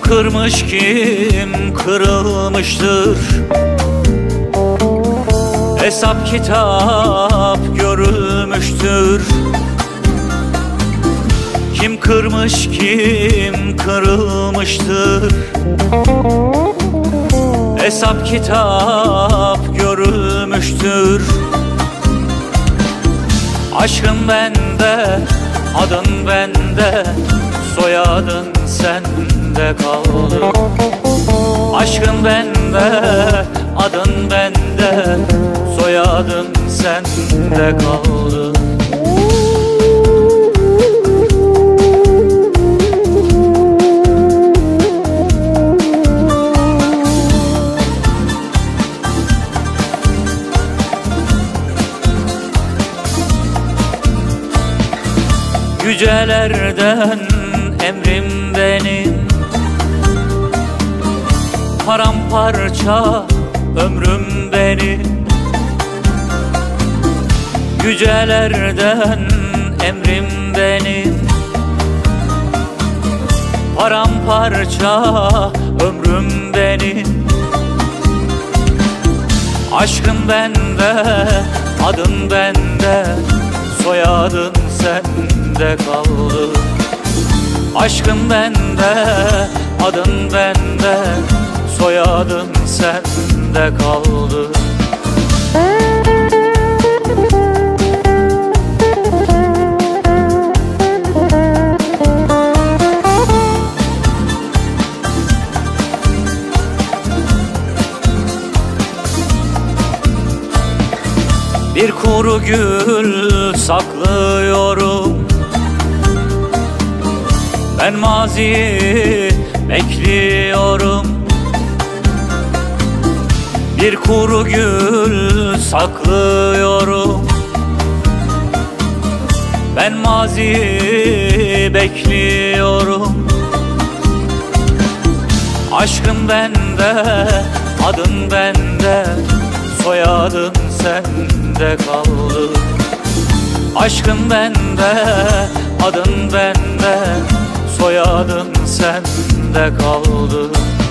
kırmış, kim kırılmıştır? Hesap kitap görülmüştür. Kim kırmış, kim kırılmıştır? Hesap kitap görülmüştür. Aşkın bende, adın bende, soyadın sende kaldı. Aşkın bende, adın bende, soyadın sende kaldı. Yücelerden emrim benim, paramparça ömrüm benim. Yücelerden emrim benim, paramparça ömrüm benim. Aşkın bende, adın bende, soyadın sende kaldı. Aşkın bende, adın bende, soyadın sende kaldı. Bir kuru gül saklıyorum, ben maziyi bekliyorum. Bir kuru gül saklıyorum, ben maziyi bekliyorum. Aşkın bende, adın bende, soyadın sende kaldı. Aşkın bende, adın bende, soyadın sende kaldı.